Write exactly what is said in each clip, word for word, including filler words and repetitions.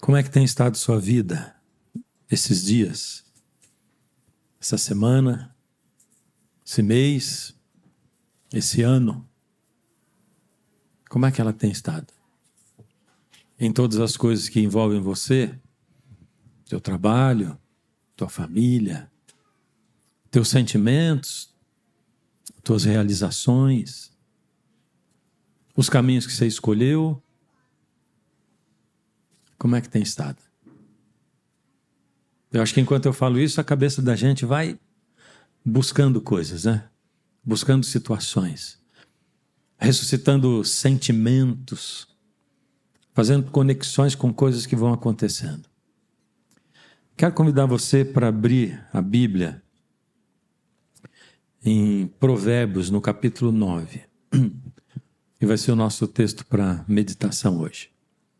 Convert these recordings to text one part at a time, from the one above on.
Como é que tem estado sua vida esses dias, essa semana, esse mês, esse ano? Como é que ela tem estado? Em todas as coisas que envolvem você, teu trabalho, tua família, teus sentimentos, tuas realizações, os caminhos que você escolheu. Como é que tem estado? Eu acho que enquanto eu falo isso, a cabeça da gente vai buscando coisas, né? Buscando situações, ressuscitando sentimentos, fazendo conexões com coisas que vão acontecendo. Quero convidar você para abrir a Bíblia em Provérbios, no capítulo nove. E vai ser o nosso texto para meditação hoje.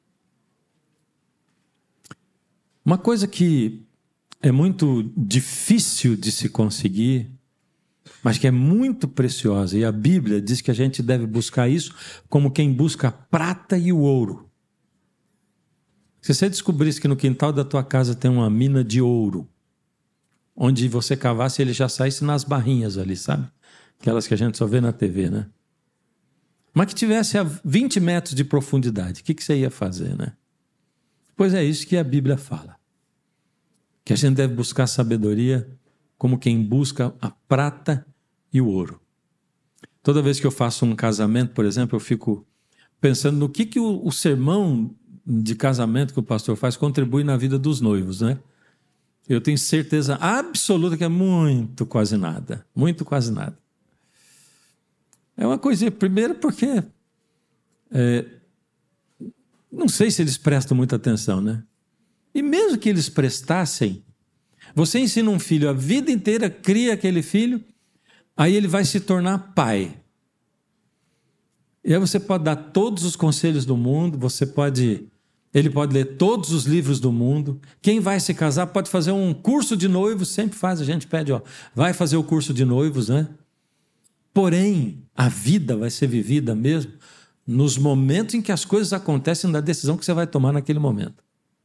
Uma coisa que é muito difícil de se conseguir, mas que é muito preciosa, e a Bíblia diz que a gente deve buscar isso como quem busca a prata e o ouro. Se você descobrisse que no quintal da tua casa tem uma mina de ouro, onde você cavasse ele já saísse nas barrinhas ali, sabe? Aquelas que a gente só vê na T V, né? Mas que tivesse a vinte metros de profundidade, o que, que você ia fazer, né? Pois é isso que a Bíblia fala. Que a gente deve buscar sabedoria como quem busca a prata e o ouro. Toda vez que eu faço um casamento, por exemplo, eu fico pensando no que, que o, o sermão de casamento que o pastor faz contribui na vida dos noivos, né? Eu tenho certeza absoluta que é muito quase nada. Muito quase nada. É uma coisinha, primeiro porque é, não sei se eles prestam muita atenção, né? E mesmo que eles prestassem, você ensina um filho a vida inteira, cria aquele filho, aí ele vai se tornar pai. E aí você pode dar todos os conselhos do mundo, você pode, ele pode ler todos os livros do mundo. Quem vai se casar pode fazer um curso de noivos, sempre faz, a gente pede, ó, vai fazer o curso de noivos, né? Porém, a vida vai ser vivida mesmo nos momentos em que as coisas acontecem, da decisão que você vai tomar naquele momento.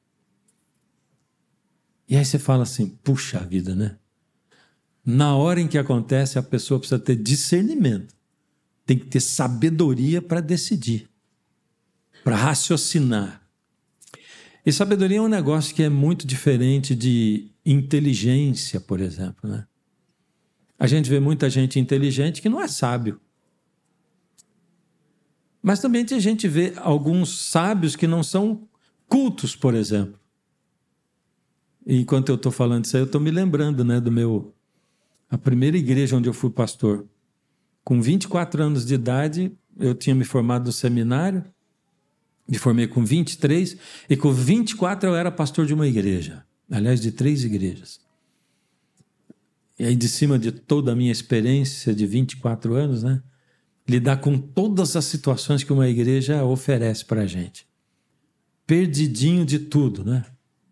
E aí você fala assim, puxa vida, né? Na hora em que acontece, a pessoa precisa ter discernimento. Tem que ter sabedoria para decidir, para raciocinar. E sabedoria é um negócio que é muito diferente de inteligência, por exemplo, né? A gente vê muita gente inteligente que não é sábio. Mas também a gente vê alguns sábios que não são cultos, por exemplo. E enquanto eu estou falando isso aí, eu estou me lembrando, né, do meu... A primeira igreja onde eu fui pastor. Com vinte e quatro anos de idade, eu tinha me formado no seminário, me formei com vinte e três, e com vinte e quatro eu era pastor de uma igreja. Aliás, de três igrejas. E aí, de cima de toda a minha experiência de vinte e quatro anos, né, lidar com todas as situações que uma igreja oferece para a gente. Perdidinho de tudo, né?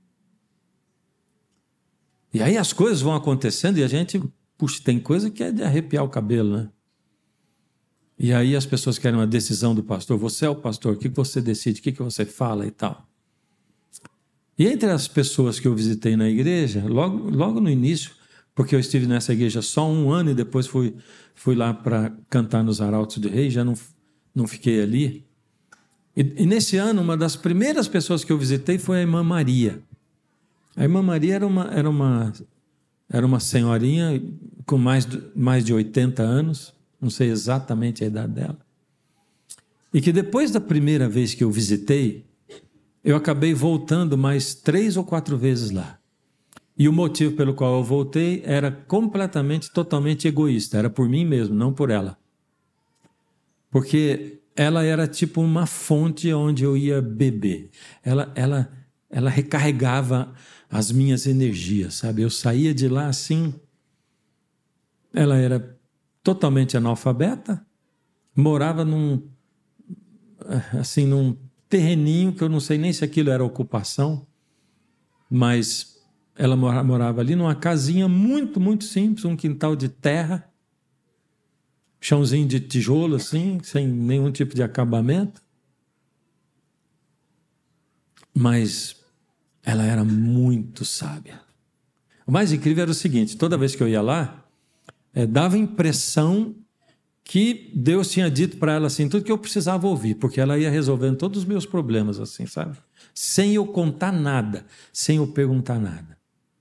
E aí as coisas vão acontecendo e a gente, puxa, tem coisa que é de arrepiar o cabelo, né? E aí as pessoas querem uma decisão do pastor. Você é o pastor, o que você decide, o que você fala e tal. E entre as pessoas que eu visitei na igreja, logo, logo no início, porque eu estive nessa igreja só um ano e depois fui, fui lá para cantar nos Arautos do Rei, já não, não fiquei ali. E, e nesse ano, uma das primeiras pessoas que eu visitei foi a irmã Maria. A irmã Maria era uma, era uma, era uma senhorinha com mais, mais de oitenta anos, não sei exatamente a idade dela, e que depois da primeira vez que eu visitei, eu acabei voltando mais três ou quatro vezes lá. E o motivo pelo qual eu voltei era completamente, totalmente egoísta, era por mim mesmo, não por ela. Porque ela era tipo uma fonte onde eu ia beber. Ela, ela, ela recarregava as minhas energias, sabe? Eu saía de lá assim... Ela era totalmente analfabeta, morava num, assim, num terreninho que eu não sei nem se aquilo era ocupação, mas ela morava ali numa casinha muito, muito simples, um quintal de terra, chãozinho de tijolo assim, sem nenhum tipo de acabamento. Mas ela era muito sábia. O mais incrível era o seguinte, toda vez que eu ia lá, é, dava a impressão que Deus tinha dito para ela assim, tudo que eu precisava ouvir, porque ela ia resolvendo todos os meus problemas assim, sabe? Sem eu contar nada, sem eu perguntar nada.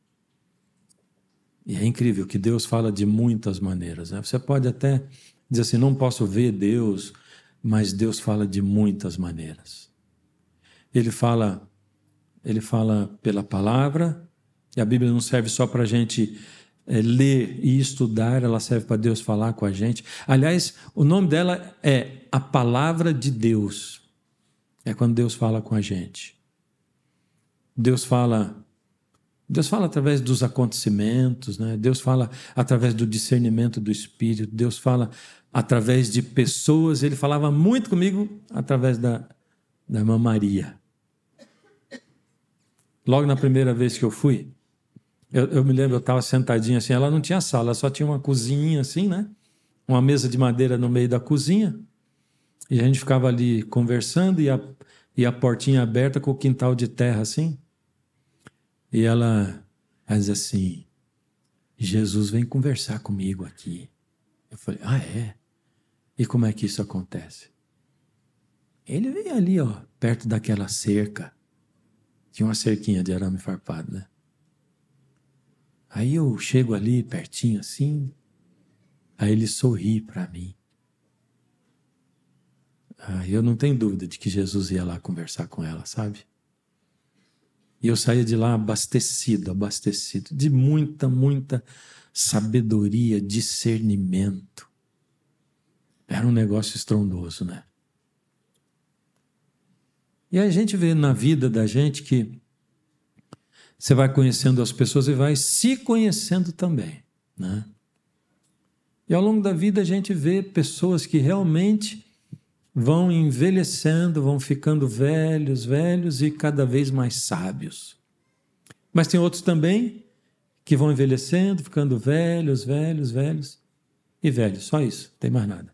E é incrível que Deus fala de muitas maneiras, né? Você pode até dizer assim, não posso ver Deus, mas Deus fala de muitas maneiras. Ele fala, ele fala pela palavra, e a Bíblia não serve só para a gente é, ler e estudar, ela serve para Deus falar com a gente. Aliás, o nome dela é a Palavra de Deus. É quando Deus fala com a gente. Deus fala, Deus fala através dos acontecimentos, né? Deus fala através do discernimento do Espírito, Deus fala através de pessoas. Ele falava muito comigo através da, da irmã Maria. Logo na primeira vez que eu fui, eu, eu me lembro, eu estava sentadinho assim, ela não tinha sala, ela só tinha uma cozinha assim, né? Uma mesa de madeira no meio da cozinha, e a gente ficava ali conversando, e a, e a portinha aberta com o quintal de terra assim, e ela, ela diz assim, Jesus vem conversar comigo aqui. Eu falei, ah é? E como é que isso acontece? Ele vem ali, ó, perto daquela cerca. Tinha uma cerquinha de arame farpado, né? Aí eu chego ali pertinho assim, aí ele sorri para mim. Aí eu não tenho dúvida de que Jesus ia lá conversar com ela, sabe? E eu saía de lá abastecido, abastecido, de muita, muita sabedoria, discernimento. Era um negócio estrondoso, né? E aí a gente vê na vida da gente que você vai conhecendo as pessoas e vai se conhecendo também, né? E ao longo da vida a gente vê pessoas que realmente vão envelhecendo, vão ficando velhos, velhos e cada vez mais sábios. Mas tem outros também que vão envelhecendo, ficando velhos, velhos, velhos e velhos. Só isso, não tem mais nada.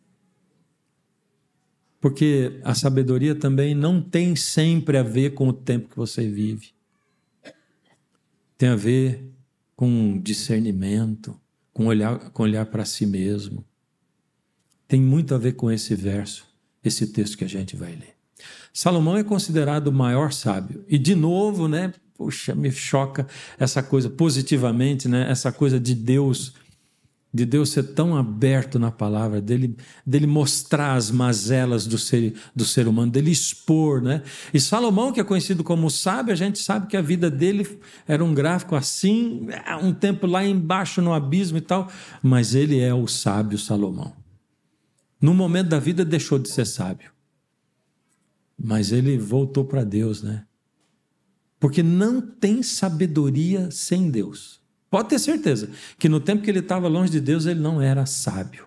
Porque a sabedoria também não tem sempre a ver com o tempo que você vive. Tem a ver com discernimento, com olhar, com olhar para si mesmo. Tem muito a ver com esse verso, esse texto que a gente vai ler. Salomão é considerado o maior sábio. E de novo, né, puxa, me choca essa coisa positivamente, né, essa coisa de Deus, de Deus ser tão aberto na palavra, dele, dele mostrar as mazelas do ser, do ser humano, dele expor, né? E Salomão, que é conhecido como sábio, a gente sabe que a vida dele era um gráfico assim, um tempo lá embaixo no abismo e tal, mas ele é o sábio Salomão. No momento da vida deixou de ser sábio, mas ele voltou para Deus, né? Porque não tem sabedoria sem Deus. Pode ter certeza que no tempo que ele estava longe de Deus, ele não era sábio.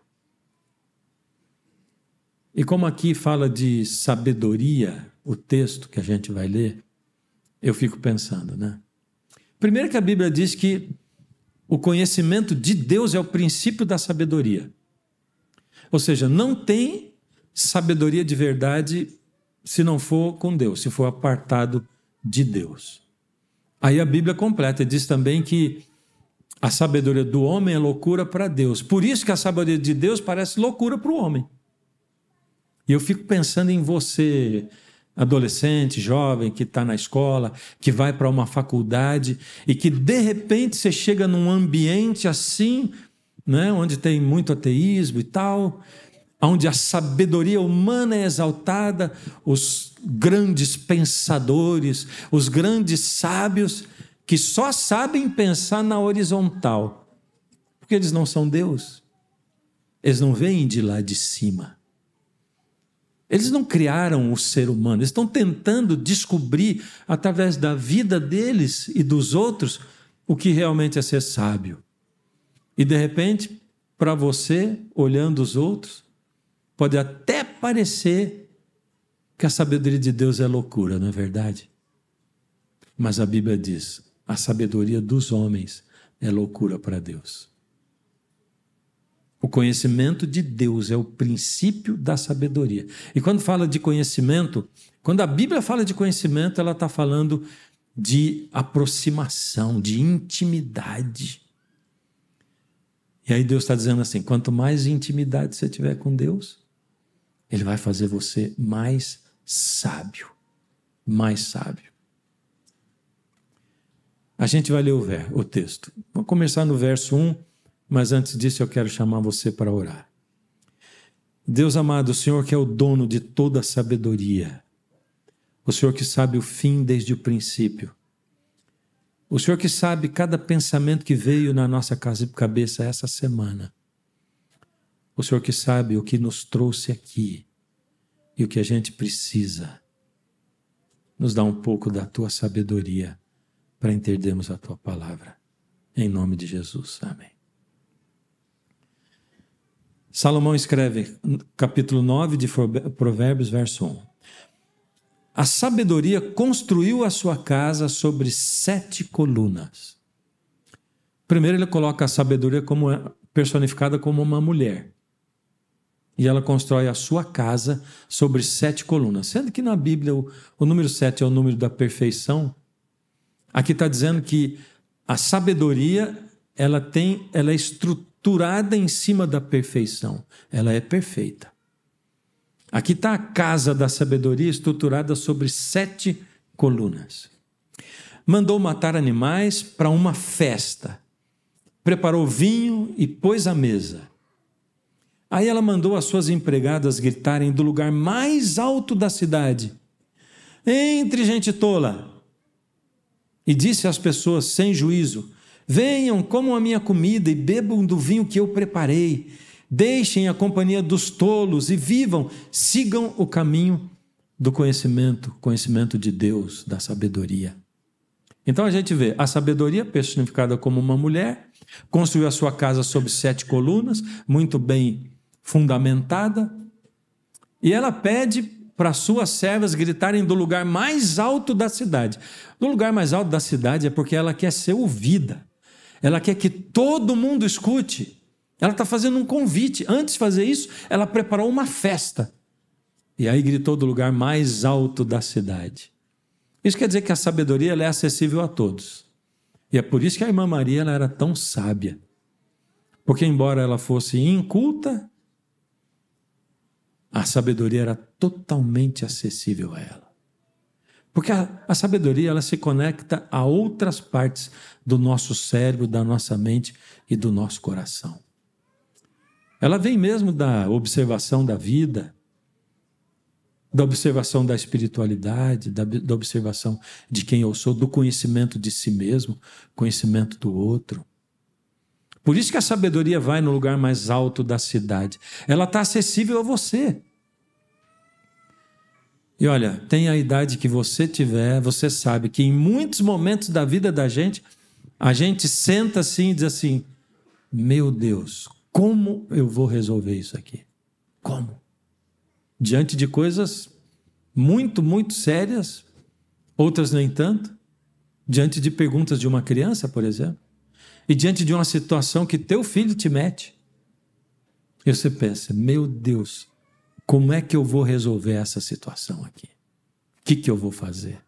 E como aqui fala de sabedoria, o texto que a gente vai ler, eu fico pensando, né? Primeiro que a Bíblia diz que o conhecimento de Deus é o princípio da sabedoria. Ou seja, não tem sabedoria de verdade se não for com Deus, se for apartado de Deus. Aí a Bíblia completa, diz também que a sabedoria do homem é loucura para Deus. Por isso que a sabedoria de Deus parece loucura para o homem. E eu fico pensando em você, adolescente, jovem, que está na escola, que vai para uma faculdade e que de repente você chega num ambiente assim, né, onde tem muito ateísmo e tal, onde a sabedoria humana é exaltada, os grandes pensadores, os grandes sábios, que só sabem pensar na horizontal, porque eles não são Deus, eles não vêm de lá de cima, eles não criaram o ser humano, eles estão tentando descobrir, através da vida deles e dos outros, o que realmente é ser sábio. E de repente, para você, olhando os outros, pode até parecer que a sabedoria de Deus é loucura, não é verdade? Mas a Bíblia diz, a sabedoria dos homens é loucura para Deus. O conhecimento de Deus é o princípio da sabedoria. E quando fala de conhecimento, quando a Bíblia fala de conhecimento, ela está falando de aproximação, de intimidade. E aí Deus está dizendo assim, quanto mais intimidade você tiver com Deus, Ele vai fazer você mais sábio, mais sábio. A gente vai ler o, ver, o texto. Vamos começar no verso um, mas antes disso eu quero chamar você para orar. Deus amado, o Senhor que é o dono de toda a sabedoria, o Senhor que sabe o fim desde o princípio, o Senhor que sabe cada pensamento que veio na nossa cabeça essa semana, o Senhor que sabe o que nos trouxe aqui e o que a gente precisa, nos dá um pouco da Tua sabedoria para entendermos a Tua palavra. Em nome de Jesus. Amém. Salomão escreve, capítulo nove de Provérbios, verso um. A sabedoria construiu a sua casa sobre sete colunas. Primeiro ele coloca a sabedoria como personificada como uma mulher. E ela constrói a sua casa sobre sete colunas. Sendo que na Bíblia o, o número sete é o número da perfeição, aqui está dizendo que a sabedoria ela, tem, ela é estruturada em cima da perfeição. Ela é perfeita. Aqui está a casa da sabedoria estruturada sobre sete colunas. Mandou matar animais para uma festa. Preparou vinho e pôs à mesa. Aí ela mandou as suas empregadas gritarem do lugar mais alto da cidade: entre, gente tola! E disse às pessoas sem juízo: venham, comam a minha comida e bebam do vinho que eu preparei. Deixem a companhia dos tolos e vivam, sigam o caminho do conhecimento, conhecimento de Deus, da sabedoria. Então a gente vê a sabedoria personificada como uma mulher, construiu a sua casa sobre sete colunas, muito bem fundamentada, e ela pede para suas servas gritarem do lugar mais alto da cidade. Do lugar mais alto da cidade é porque ela quer ser ouvida, ela quer que todo mundo escute. Ela está fazendo um convite. Antes de fazer isso, ela preparou uma festa. E aí gritou do lugar mais alto da cidade. Isso quer dizer que a sabedoria ela é acessível a todos. E é por isso que a irmã Maria ela era tão sábia. Porque embora ela fosse inculta, a sabedoria era totalmente acessível a ela. Porque a, a sabedoria ela se conecta a outras partes do nosso cérebro, da nossa mente e do nosso coração. Ela vem mesmo da observação da vida, da observação da espiritualidade, da, da observação de quem eu sou, do conhecimento de si mesmo, conhecimento do outro. Por isso que a sabedoria vai no lugar mais alto da cidade. Ela está acessível a você. E olha, tem a idade que você tiver, você sabe que em muitos momentos da vida da gente, a gente senta assim e diz assim: meu Deus, como eu vou resolver isso aqui? Como? Diante de coisas muito, muito sérias, outras nem tanto. Diante de perguntas de uma criança, por exemplo. E diante de uma situação que teu filho te mete. E você pensa: meu Deus, como é que eu vou resolver essa situação aqui? O que, que eu vou fazer?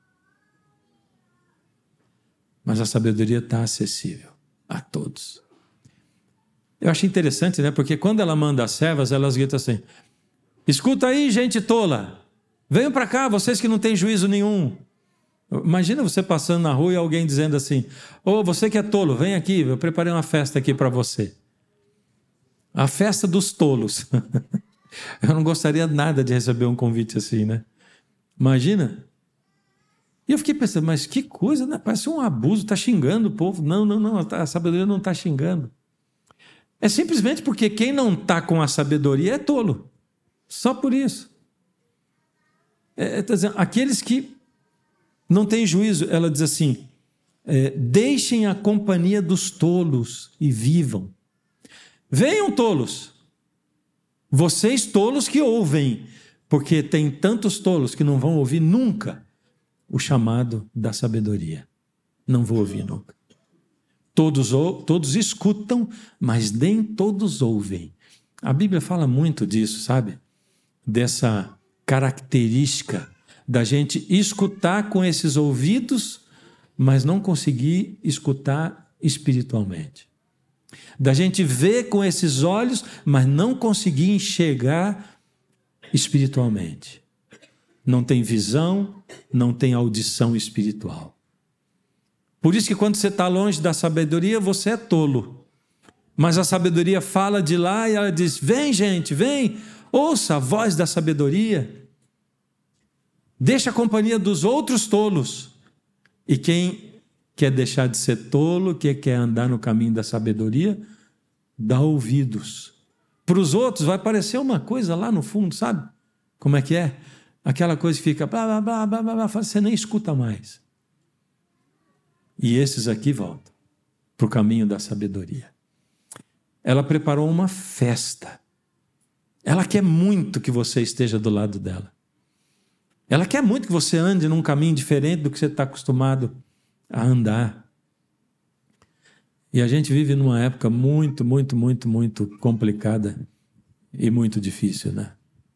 Mas a sabedoria está acessível a todos. Eu acho interessante, né? Porque quando ela manda as servas, elas gritam assim: escuta aí, gente tola, venham para cá, vocês que não têm juízo nenhum. Imagina você passando na rua e alguém dizendo assim: ô, oh, você que é tolo, vem aqui, eu preparei uma festa aqui para você. A festa dos tolos. Eu não gostaria nada de receber um convite assim, né? Imagina. E eu fiquei pensando, mas que coisa, né? Parece um abuso, está xingando o povo. Não, não, não, a sabedoria não está xingando. É simplesmente porque quem não está com a sabedoria é tolo. Só por isso. É, tá dizendo, aqueles que não têm juízo, ela diz assim: é, deixem a companhia dos tolos e vivam. Venham, tolos. Vocês tolos que ouvem, porque tem tantos tolos que não vão ouvir nunca o chamado da sabedoria. Não vou ouvir nunca. Todos, todos escutam, mas nem todos ouvem. A Bíblia fala muito disso, sabe? Dessa característica da gente escutar com esses ouvidos, mas não conseguir escutar espiritualmente. Da gente ver com esses olhos, mas não conseguir enxergar espiritualmente. Não tem visão, não tem audição espiritual. Por isso que quando você está longe da sabedoria, você é tolo. Mas a sabedoria fala de lá e ela diz, vem gente, vem, ouça a voz da sabedoria. Deixa a companhia dos outros tolos. E quem quer deixar de ser tolo, que quer andar no caminho da sabedoria, dá ouvidos. Para os outros vai parecer uma coisa lá no fundo, sabe? Como é que é? Aquela coisa que fica, blá, blá, blá, blá, blá, você nem escuta mais. E esses aqui voltam para o caminho da sabedoria. Ela preparou uma festa. Ela quer muito que você esteja do lado dela. Ela quer muito que você ande num caminho diferente do que você está acostumado a andar. E a gente vive numa época muito, muito, muito, muito complicada e muito difícil, né?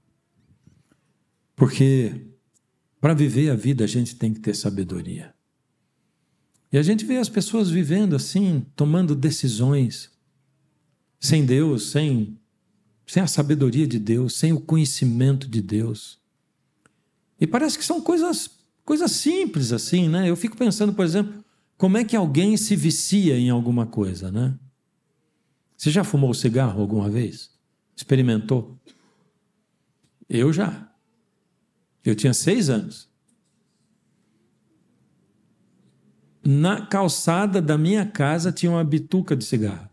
Porque para viver a vida a gente tem que ter sabedoria. E a gente vê as pessoas vivendo assim, tomando decisões sem Deus, sem, sem a sabedoria de Deus, sem o conhecimento de Deus. E parece que são coisas, coisas simples assim, né? Eu fico pensando, por exemplo, como é que alguém se vicia em alguma coisa, né? Você já fumou cigarro alguma vez? Experimentou? Eu já. Eu tinha seis anos. Na calçada da minha casa tinha uma bituca de cigarro.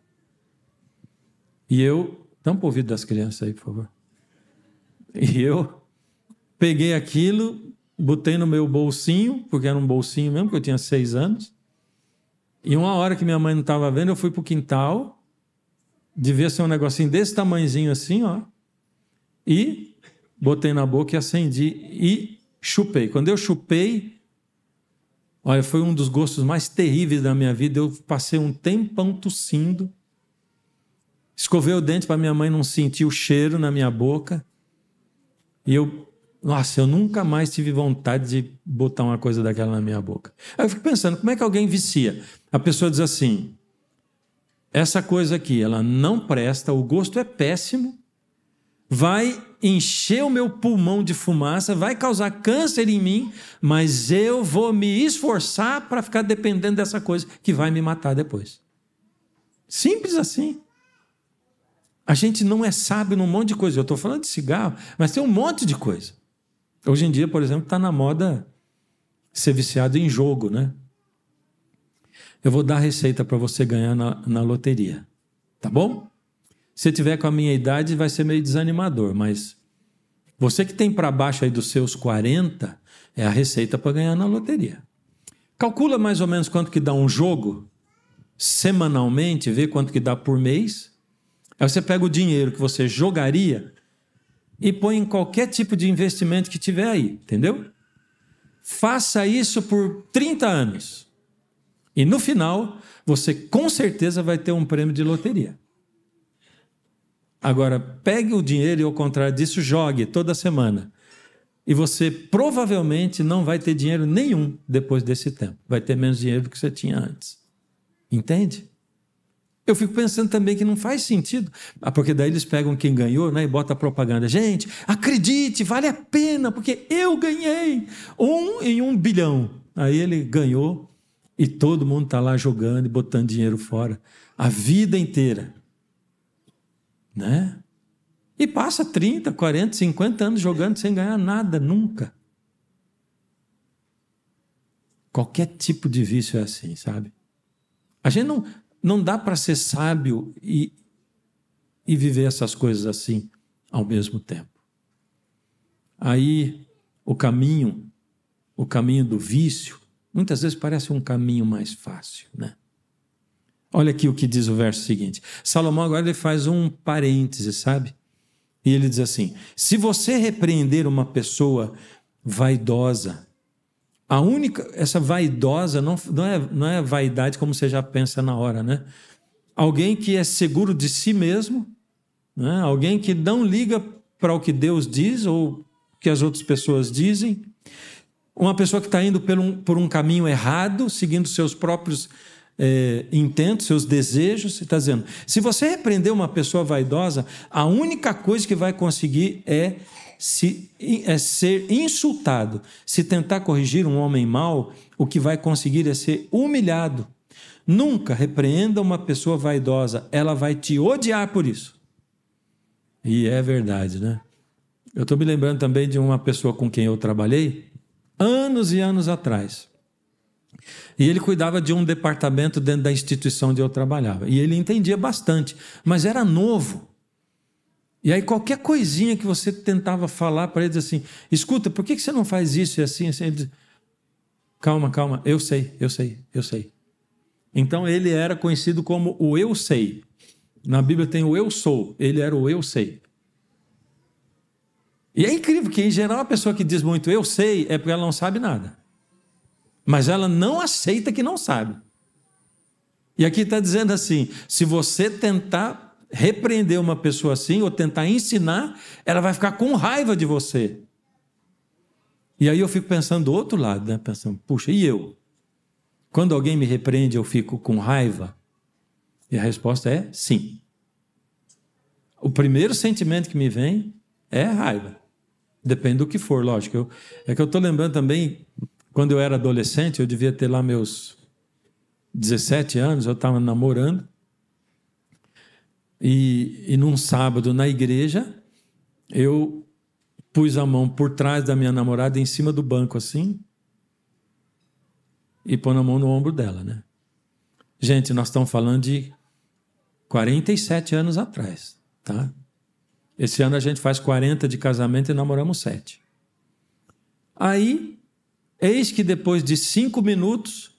E eu... Tampa o ouvido das crianças aí, por favor. E eu peguei aquilo, botei no meu bolsinho, porque era um bolsinho mesmo, porque eu tinha seis anos. E uma hora que minha mãe não estava vendo, eu fui para o quintal, devia ser um negocinho desse tamanhozinho assim, ó. E botei na boca e acendi e chupei. Quando eu chupei... Olha, foi um dos gostos mais terríveis da minha vida. Eu passei um tempão tossindo. Escovei o dente para minha mãe não sentir o cheiro na minha boca. E eu, nossa, eu nunca mais tive vontade de botar uma coisa daquela na minha boca. Aí eu fico pensando, como é que alguém vicia? A pessoa diz assim, essa coisa aqui, ela não presta, o gosto é péssimo, vai encher o meu pulmão de fumaça, vai causar câncer em mim, mas eu vou me esforçar para ficar dependendo dessa coisa que vai me matar depois. Simples assim. A gente não é sábio num monte de coisa. Eu estou falando de cigarro, mas tem um monte de coisa. Hoje em dia, por exemplo, está na moda ser viciado em jogo, né? Eu vou dar a receita para você ganhar na, na loteria. Tá bom? Se tiver com a minha idade, vai ser meio desanimador, mas você que tem para baixo aí dos seus quarenta, é a receita para ganhar na loteria. Calcula mais ou menos quanto que dá um jogo semanalmente, vê quanto que dá por mês. Aí você pega o dinheiro que você jogaria e põe em qualquer tipo de investimento que tiver aí, entendeu? Faça isso por trinta anos. E no final, você com certeza vai ter um prêmio de loteria. Agora, pegue o dinheiro e, ao contrário disso, jogue toda semana. E você provavelmente não vai ter dinheiro nenhum depois desse tempo. Vai ter menos dinheiro do que você tinha antes. Entende? Eu fico pensando também que não faz sentido. Ah, porque daí eles pegam quem ganhou, né, e botam a propaganda. Gente, acredite, vale a pena, porque eu ganhei um em um bilhão. Aí ele ganhou e todo mundo está lá jogando e botando dinheiro fora. A vida inteira. Né? E passa trinta, quarenta, cinquenta anos jogando sem ganhar nada, nunca. Qualquer tipo de vício é assim, sabe? A gente não, não dá para ser sábio e, e viver essas coisas assim ao mesmo tempo. Aí o caminho, o caminho do vício, muitas vezes parece um caminho mais fácil, né? Olha aqui o que diz o verso seguinte. Salomão agora ele faz um parêntese, sabe? E ele diz assim, se você repreender uma pessoa vaidosa, a única, essa vaidosa não, não, é, não é vaidade como você já pensa na hora, né? Alguém que é seguro de si mesmo, né? Alguém que não liga para o que Deus diz ou que as outras pessoas dizem, Uma pessoa que está indo por um, por um caminho errado, seguindo seus próprios é, intentos, seus desejos. Você está dizendo, se você repreender uma pessoa vaidosa, a única coisa que vai conseguir é, se, é ser insultado. Se tentar corrigir um homem mau, o que vai conseguir é ser humilhado. Nunca repreenda uma pessoa vaidosa, ela vai te odiar por isso. E é verdade, né? Eu estou me lembrando também de uma pessoa com quem eu trabalhei, anos e anos atrás. E ele cuidava de um departamento dentro da instituição onde eu trabalhava. E ele entendia bastante, mas era novo. E aí qualquer coisinha que você tentava falar para ele, assim, escuta, por que você não faz isso e assim, assim? Ele diz, calma, calma, eu sei, eu sei, eu sei. Então ele era conhecido como o eu sei. Na Bíblia tem o eu sou, ele era o eu sei. E é incrível que, em geral, a pessoa que diz muito eu sei é porque ela não sabe nada. Mas ela não aceita que não sabe. E aqui está dizendo assim, se você tentar repreender uma pessoa assim, ou tentar ensinar, ela vai ficar com raiva de você. E aí eu fico pensando do outro lado, né? Pensando, puxa, e eu? Quando alguém me repreende, eu fico com raiva? E a resposta é sim. O primeiro sentimento que me vem é raiva. Depende do que for, lógico. Eu, é que eu estou lembrando também, quando eu era adolescente, eu devia ter lá meus dezessete anos, eu estava namorando. E, e num sábado na igreja, eu pus a mão por trás da minha namorada, em cima do banco assim, e pôs a mão no ombro dela, né? Gente, nós estamos falando de quarenta e sete anos atrás, tá? Esse ano a gente faz quarenta de casamento e namoramos sete. Aí, eis que depois de cinco minutos,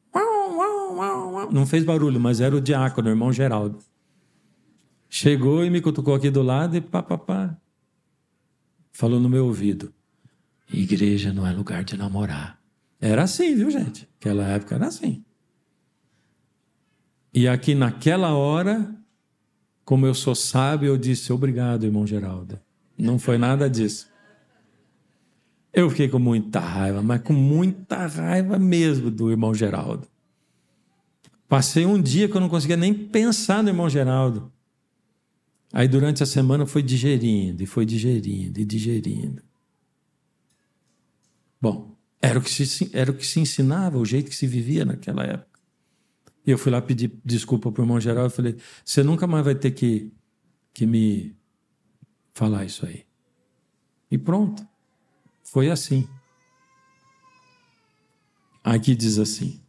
não fez barulho, mas era o diácono, o irmão Geraldo. Chegou e me cutucou aqui do lado e pá, pá, pá. Falou no meu ouvido, igreja não é lugar de namorar. Era assim, viu, gente? Naquela época era assim. E aqui naquela hora, como eu sou sábio, eu disse, obrigado, irmão Geraldo. Não foi nada disso. Eu fiquei com muita raiva, mas com muita raiva mesmo do irmão Geraldo. Passei um dia que eu não conseguia nem pensar no irmão Geraldo. Aí durante a semana foi digerindo, e foi digerindo, e digerindo. Bom, era o que se, era o que se ensinava, o jeito que se vivia naquela época. E eu fui lá pedir desculpa para o irmão Geraldo e falei, você nunca mais vai ter que, que me falar isso aí. E pronto. Foi assim. Aqui diz assim.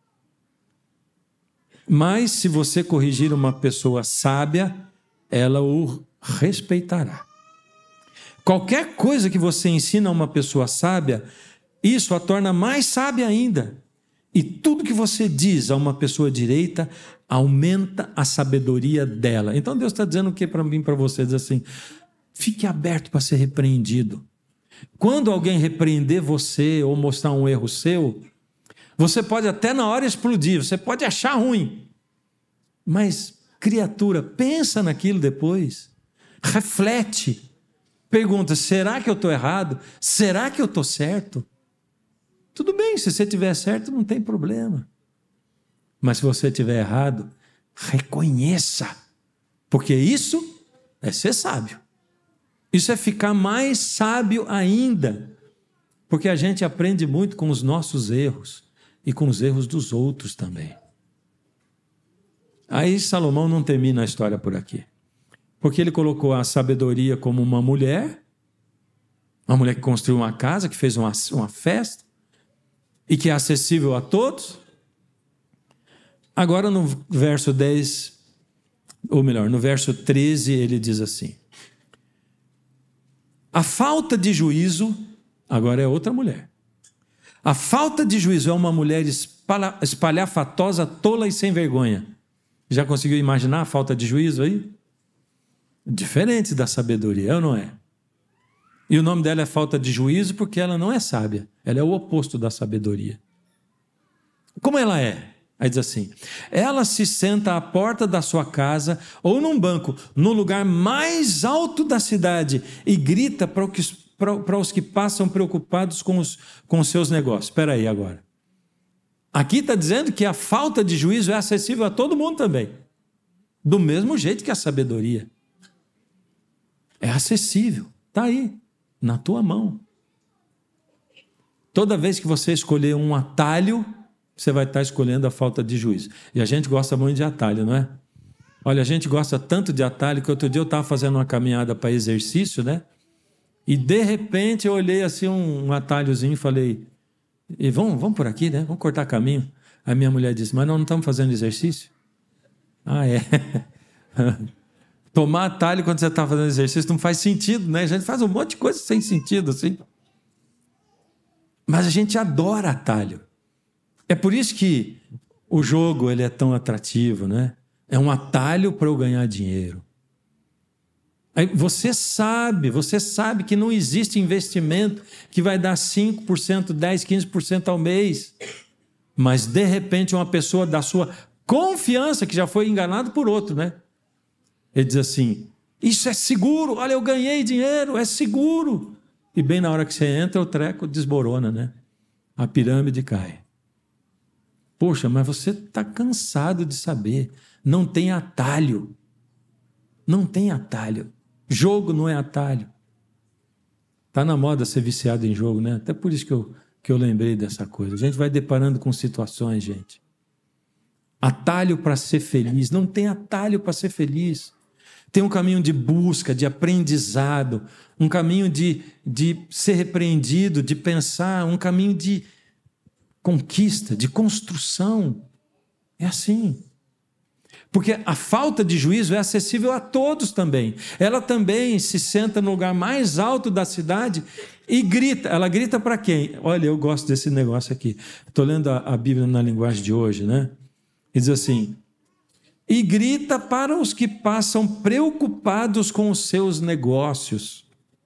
Mas se você corrigir uma pessoa sábia, ela o respeitará. Qualquer coisa que você ensina a uma pessoa sábia, isso a torna mais sábia ainda. E tudo que você diz a uma pessoa direita aumenta a sabedoria dela. Então Deus está dizendo o que para mim, para você? Diz assim, fique aberto para ser repreendido. Quando alguém repreender você ou mostrar um erro seu, você pode até na hora explodir, você pode achar ruim. Mas, criatura, pensa naquilo depois. Reflete. Pergunta, será que eu estou errado? Será que eu estou certo? Tudo bem, se você estiver certo, não tem problema. Mas se você estiver errado, reconheça. Porque isso é ser sábio. Isso é ficar mais sábio ainda. Porque a gente aprende muito com os nossos erros e com os erros dos outros também. Aí Salomão não termina a história por aqui. Porque ele colocou a sabedoria como uma mulher, uma mulher que construiu uma casa, que fez uma, uma festa, e que é acessível a todos. Agora no verso dez, ou melhor, no verso treze, ele diz assim, a falta de juízo, agora é outra mulher, a falta de juízo é uma mulher espalha, espalhafatosa, tola e sem vergonha. Já conseguiu imaginar a falta de juízo aí? Diferente da sabedoria, não é? E o nome dela é falta de juízo porque ela não é sábia. Ela é o oposto da sabedoria. Como ela é? Aí diz assim, ela se senta à porta da sua casa ou num banco, no lugar mais alto da cidade e grita para para os que passam preocupados com os, com os seus negócios. Espera aí agora. Aqui está dizendo que a falta de juízo é acessível a todo mundo também. Do mesmo jeito que a sabedoria. É acessível. Está aí, na tua mão. Toda vez que você escolher um atalho, você vai estar escolhendo a falta de juízo. E a gente gosta muito de atalho, não é? Olha, a gente gosta tanto de atalho que outro dia eu estava fazendo uma caminhada para exercício, né? E de repente eu olhei assim um, um atalhozinho e falei, e vamos, vamos por aqui, né? Vamos cortar caminho. Aí minha mulher disse, mas nós não estamos fazendo exercício? Ah, é. Tomar atalho quando você está fazendo exercício não faz sentido, né? A gente faz um monte de coisa sem sentido, assim. Mas a gente adora atalho. É por isso que o jogo ele é tão atrativo, né? É um atalho para eu ganhar dinheiro. Aí você sabe, você sabe que não existe investimento que vai dar cinco por cento, dez por cento, quinze por cento ao mês. Mas, de repente, uma pessoa da sua confiança, que já foi enganado por outro, né? Ele diz assim, isso é seguro, olha, eu ganhei dinheiro, é seguro. E bem na hora que você entra, o treco desmorona, né? A pirâmide cai. Poxa, mas você está cansado de saber. Não tem atalho. Não tem atalho. Jogo não é atalho. Está na moda ser viciado em jogo, né? Até por isso que eu, que eu lembrei dessa coisa. A gente vai deparando com situações, gente. Atalho para ser feliz. Não tem atalho para ser feliz. Tem um caminho de busca, de aprendizado, um caminho de, de ser repreendido, de pensar, um caminho de conquista, de construção. É assim. Porque a falta de juízo é acessível a todos também. Ela também se senta no lugar mais alto da cidade e grita. Ela grita para quem? Olha, eu gosto desse negócio aqui. Estou lendo a, a Bíblia na linguagem de hoje, né? E diz assim... E grita para os que passam preocupados com os seus negócios.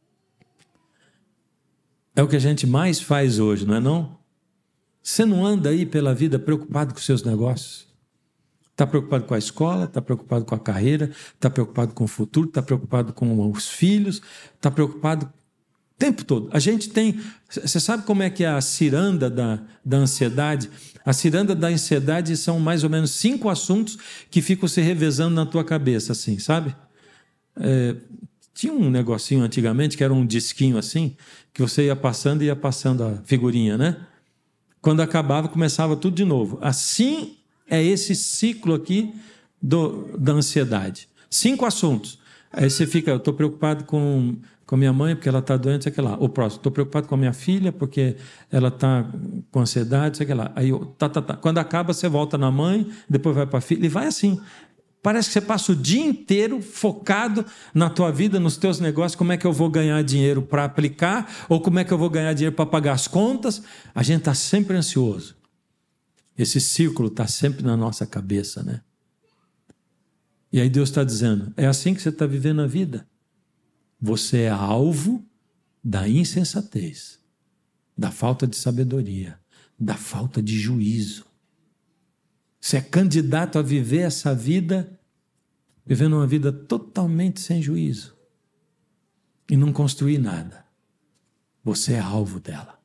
É o que a gente mais faz hoje, não é não? Você não anda aí pela vida preocupado com os seus negócios? Está preocupado com a escola, está preocupado com a carreira, está preocupado com o futuro, está preocupado com os filhos, está preocupado o tempo todo. A gente tem... Você sabe como é que é a ciranda da, da ansiedade? A ciranda da ansiedade são mais ou menos cinco assuntos que ficam se revezando na tua cabeça, assim, sabe? É, tinha um negocinho antigamente que era um disquinho assim, que você ia passando e ia passando a figurinha, né? Quando acabava, começava tudo de novo. Assim é esse ciclo aqui do, da ansiedade. Cinco assuntos. Aí você fica, eu estou preocupado com... com a minha mãe, porque ela está doente, sei que lá. O próximo, estou preocupado com a minha filha, porque ela está com ansiedade, sei que lá. Aí, tá, tá, tá. Quando acaba, você volta na mãe, depois vai para a filha, e vai assim. Parece que você passa o dia inteiro focado na tua vida, nos teus negócios, como é que eu vou ganhar dinheiro para aplicar, ou como é que eu vou ganhar dinheiro para pagar as contas. A gente está sempre ansioso. Esse círculo está sempre na nossa cabeça, né? E aí Deus está dizendo, é assim que você está vivendo a vida. Você é alvo da insensatez, da falta de sabedoria, da falta de juízo. Você é candidato a viver essa vida, vivendo uma vida totalmente sem juízo e não construir nada. Você é alvo dela.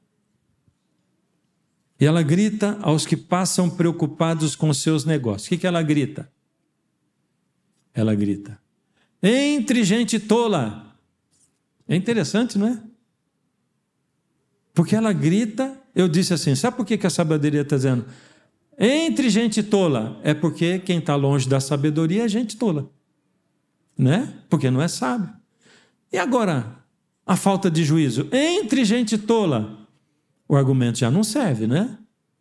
E ela grita aos que passam preocupados com seus negócios. O que que ela grita? Ela grita, entre gente tola. É interessante, não é? Porque ela grita, eu disse assim, sabe por que que a sabedoria está dizendo? Entre gente tola, é porque quem está longe da sabedoria é gente tola. Né? Porque não é sábio. E agora, a falta de juízo? Entre gente tola, o argumento já não serve, né?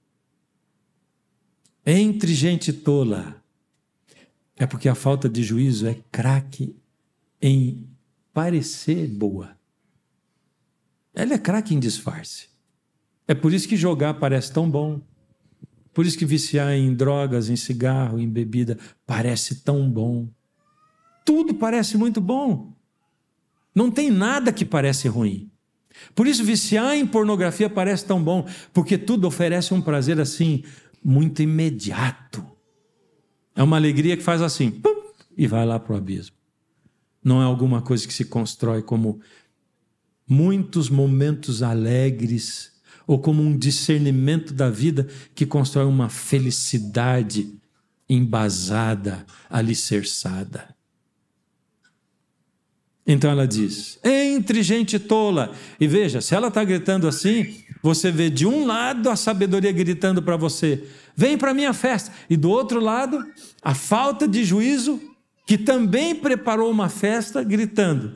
Entre gente tola, é porque a falta de juízo é craque em parecer boa. Ela é craque em disfarce. É por isso que jogar parece tão bom. Por isso que viciar em drogas, em cigarro, em bebida, parece tão bom. Tudo parece muito bom. Não tem nada que parece ruim. Por isso viciar em pornografia parece tão bom, porque tudo oferece um prazer assim, muito imediato. É uma alegria que faz assim, pum, e vai lá para o abismo. Não é alguma coisa que se constrói como muitos momentos alegres, ou como um discernimento da vida que constrói uma felicidade embasada, alicerçada. Então ela diz, entre gente tola. E veja, se ela está gritando assim, você vê de um lado a sabedoria gritando para você, vem para a minha festa. E do outro lado, a falta de juízo, que também preparou uma festa, gritando.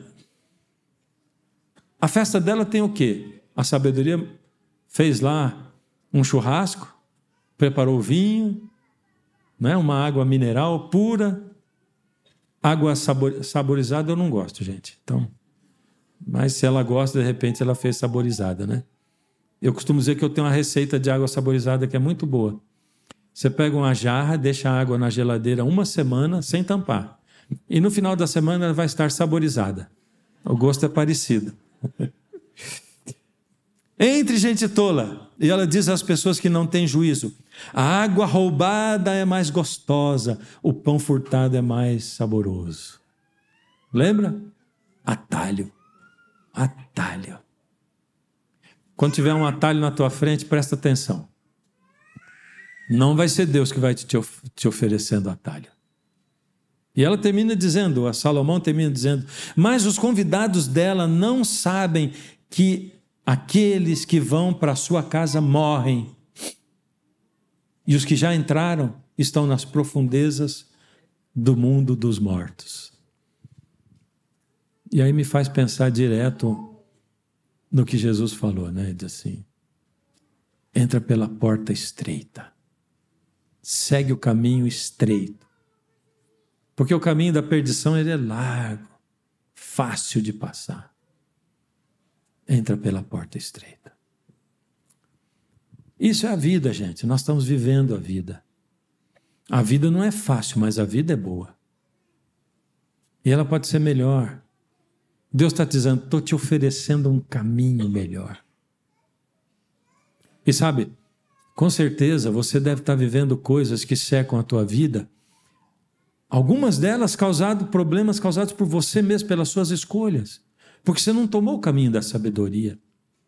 A festa dela tem o quê? A sabedoria fez lá um churrasco, preparou vinho, né? Uma água mineral pura. Água sabor, saborizada eu não gosto, gente. Então, mas se ela gosta, de repente ela fez saborizada, né? Eu costumo dizer que eu tenho uma receita de água saborizada que é muito boa. Você pega uma jarra, deixa a água na geladeira uma semana sem tampar. E no final da semana ela vai estar saborizada. O gosto é parecido. Entre gente tola. E ela diz às pessoas que não têm juízo, a água roubada é mais gostosa, o pão furtado é mais saboroso. Lembra? Atalho. Atalho. Quando tiver um atalho na tua frente, presta atenção. Não vai ser Deus que vai te, te oferecendo atalho. E ela termina dizendo, a Salomão termina dizendo, mas os convidados dela não sabem que aqueles que vão para a sua casa morrem. E os que já entraram estão nas profundezas do mundo dos mortos. E aí me faz pensar direto no que Jesus falou, né? Ele diz assim, entra pela porta estreita. Segue o caminho estreito. Porque o caminho da perdição ele é largo, fácil de passar. Entra pela porta estreita. Isso é a vida, gente. Nós estamos vivendo a vida. A vida não é fácil, mas a vida é boa. E ela pode ser melhor. Deus está dizendo, estou te oferecendo um caminho melhor. E sabe, com certeza você deve estar vivendo coisas que secam a tua vida. Algumas delas causado problemas causados por você mesmo, pelas suas escolhas. Porque você não tomou o caminho da sabedoria.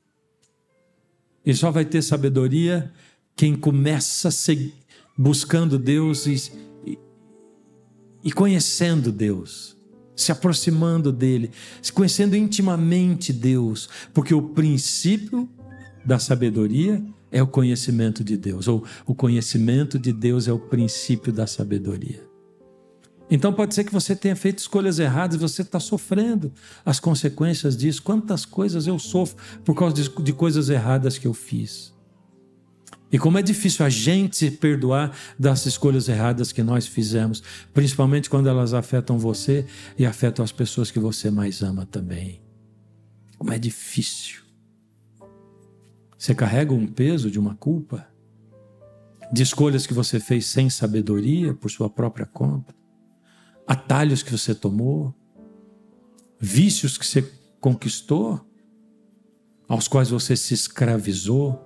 E só vai ter sabedoria quem começa buscando Deus e, e, e conhecendo Deus. Se aproximando dele. Se conhecendo intimamente Deus. Porque o princípio da sabedoria é o conhecimento de Deus. Ou o conhecimento de Deus é o princípio da sabedoria. Então pode ser que você tenha feito escolhas erradas e você está sofrendo as consequências disso. Quantas coisas eu sofro por causa de, de coisas erradas que eu fiz. E como é difícil a gente se perdoar das escolhas erradas que nós fizemos, principalmente quando elas afetam você e afetam as pessoas que você mais ama também. Como é difícil. Você carrega um peso de uma culpa, de escolhas que você fez sem sabedoria, por sua própria conta. Atalhos que você tomou, vícios que você conquistou, aos quais você se escravizou.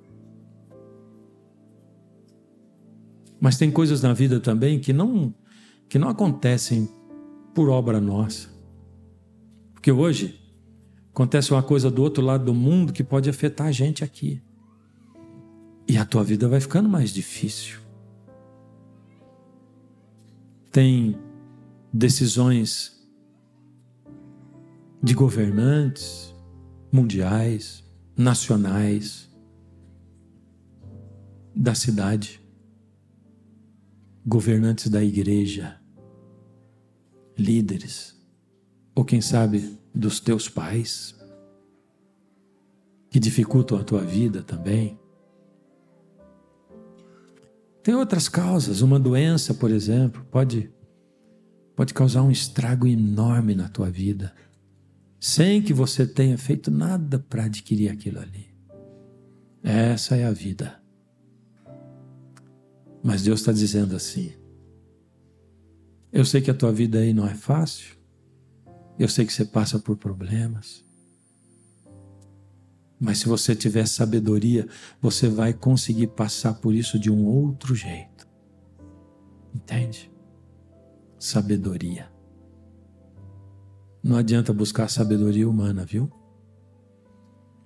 Mas tem coisas na vida também que não, que não acontecem por obra nossa. Porque hoje acontece uma coisa do outro lado do mundo que pode afetar a gente aqui. E a tua vida vai ficando mais difícil. Tem decisões de governantes mundiais, nacionais, da cidade, governantes da igreja, líderes, ou quem sabe dos teus pais, que dificultam a tua vida também. Tem outras causas, uma doença, por exemplo, pode Pode causar um estrago enorme na tua vida, sem que você tenha feito nada para adquirir aquilo ali. Essa é a vida. Mas Deus está dizendo assim, eu sei que a tua vida aí não é fácil, eu sei que você passa por problemas, mas se você tiver sabedoria, você vai conseguir passar por isso de um outro jeito. Entende? Sabedoria. Não adianta buscar sabedoria humana, viu?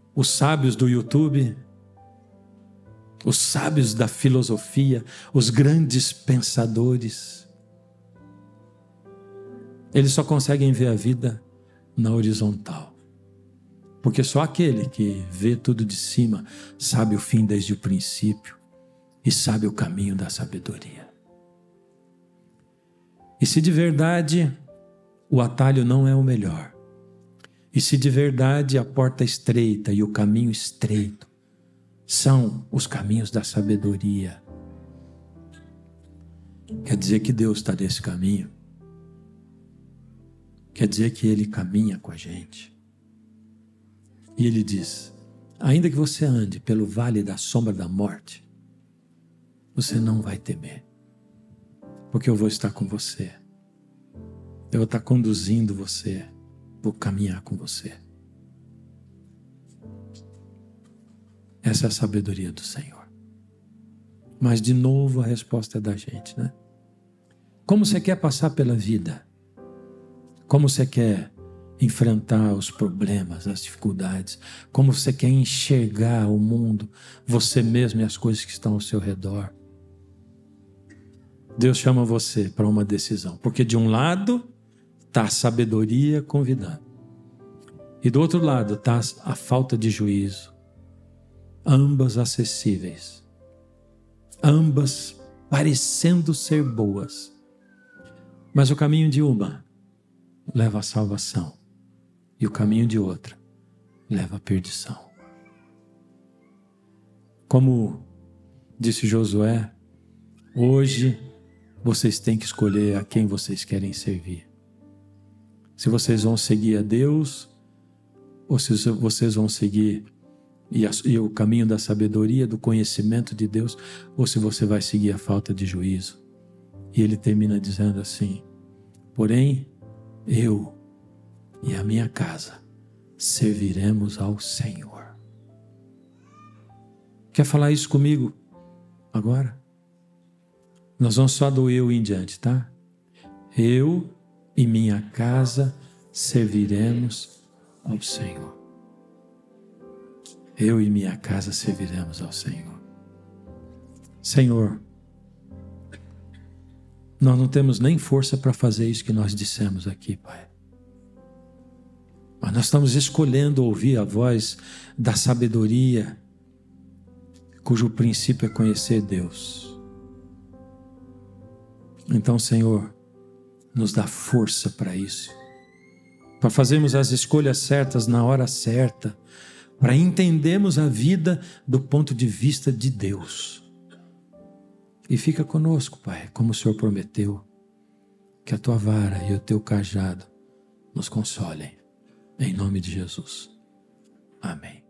os sábios do YouTube, os sábios da filosofia, os grandes pensadores, eles só conseguem ver a vida na horizontal. Porque só aquele que vê tudo de cima sabe o fim desde o princípio e sabe o caminho da sabedoria. E se de verdade o atalho não é o melhor, e se de verdade a porta estreita e o caminho estreito são os caminhos da sabedoria, quer dizer que Deus está nesse caminho. Quer dizer que Ele caminha com a gente. E Ele diz: ainda que você ande pelo vale da sombra da morte, você não vai temer, porque eu vou estar com você. Eu vou estar conduzindo você, vou caminhar com você. Essa é a sabedoria do Senhor. Mas de novo a resposta é da gente, né? Como você quer passar pela vida? Como você quer enfrentar os problemas, as dificuldades? Como você quer enxergar o mundo, você mesmo e as coisas que estão ao seu redor? Deus chama você para uma decisão, porque de um lado está a sabedoria convidando, e do outro lado está a falta de juízo, ambas acessíveis, ambas parecendo ser boas, mas o caminho de uma leva à salvação e o caminho de outra leva à perdição. Como disse Josué, hoje vocês têm que escolher a quem vocês querem servir. Se vocês vão seguir a Deus, ou se vocês vão seguir e, a, e o caminho da sabedoria, do conhecimento de Deus, ou se você vai seguir a falta de juízo. E ele termina dizendo assim: porém, eu e a minha casa serviremos ao Senhor. Quer falar isso comigo agora? Nós vamos só do eu em diante, tá? Eu e minha casa serviremos ao Senhor. Eu e minha casa serviremos ao Senhor. Senhor, nós não temos nem força para fazer isso que nós dissemos aqui, Pai. Mas nós estamos escolhendo ouvir a voz da sabedoria, cujo princípio é conhecer Deus. Então, Senhor, nos dá força para isso, para fazermos as escolhas certas na hora certa, para entendermos a vida do ponto de vista de Deus. E fica conosco, Pai, como o Senhor prometeu, que a Tua vara e o Teu cajado nos consolem, em nome de Jesus. Amém.